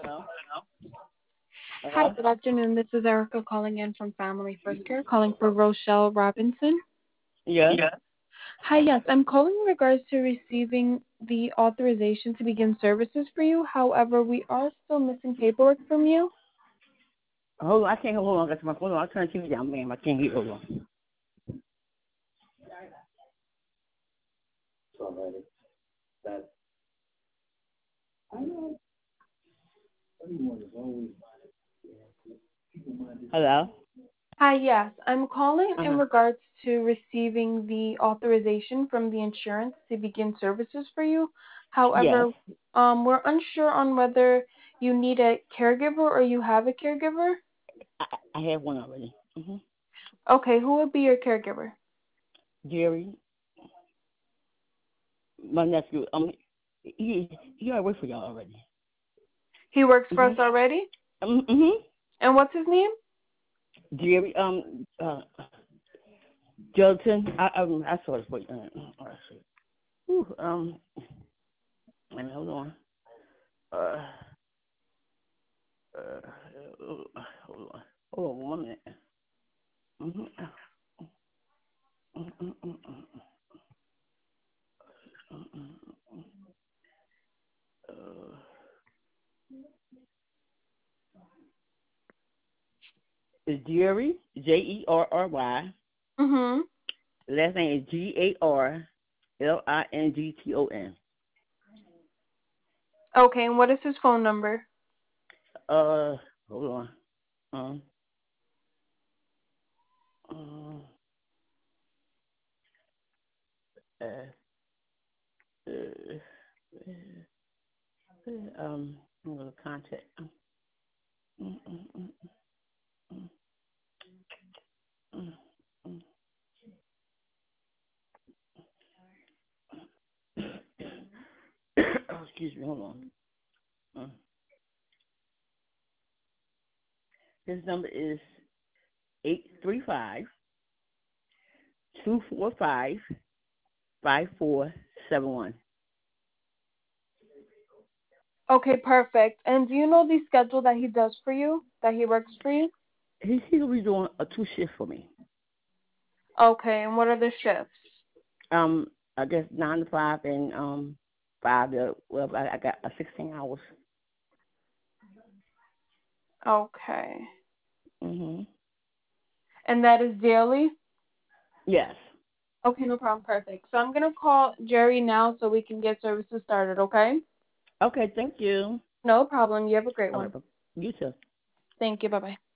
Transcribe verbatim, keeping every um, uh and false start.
Hi, Hello? good afternoon. This is Erica calling in from Family First Care, calling for Rochelle Robinson. Yes. Hi, yes, I'm calling in regards to receiving the authorization to begin services for you. However, we are still missing paperwork from you. Hold on, I can't hold on. I got my phone on. I'll turn the T V down, ma'am. I can't hear. Hold on. Hello? Hi, yes, I'm calling in Uh-huh. regards to receiving the authorization from the insurance to begin services for you. Yes. However, um, we're unsure on whether you need a caregiver or you have a caregiver. I, I have one already. Mm-hmm. Okay, who would be your caregiver? Jerry, my nephew, um, he, he already worked for y'all already. He works for us Mm-hmm. already? Um, mm-hmm. And what's his name? Jerry, um, uh, Judson, I, um, I saw his voice. Uh, oh, let's see. Whew, um, wait a minute, hold on. Uh, uh, hold on. Hold on one minute. Mm-hmm. Mm-mm-mm-mm. Mm-mm-mm. Uh, it's Jerry, J E R R Y. Mhm. Last name is G A R L I N G T O N. Okay, and what is his phone number? Uh, hold on. Um, um, uh, uh, uh, um, I'm gonna contact. Mm, mm, mm, mm, mm, mm. Oh, excuse me. Hold on. Uh, his number is eight three five two four five five four seven one. Okay, perfect. And do you know the schedule that he does for you? That he works for you? He he'll be doing a two shift for me. Okay, and what are the shifts? Um, I guess nine to five and um five to well, I, I got uh, sixteen hours. Okay. Mhm. And that is daily? Yes. Okay, no problem. Perfect. So I'm gonna call Jerry now so we can get services started, okay? Okay. Thank you. No problem. You have a great All right. one. bye- You too. Thank you. Bye bye.